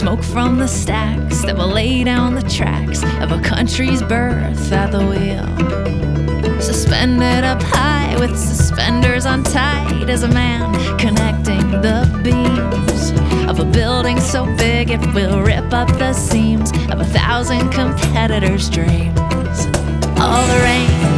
Smoke from the stacks that will lay down the tracks of a country's birth at the wheel. Suspended up high with suspenders untied as a man connecting the beams of a building so big it will rip up the seams of 1,000 competitors' dreams. All the rain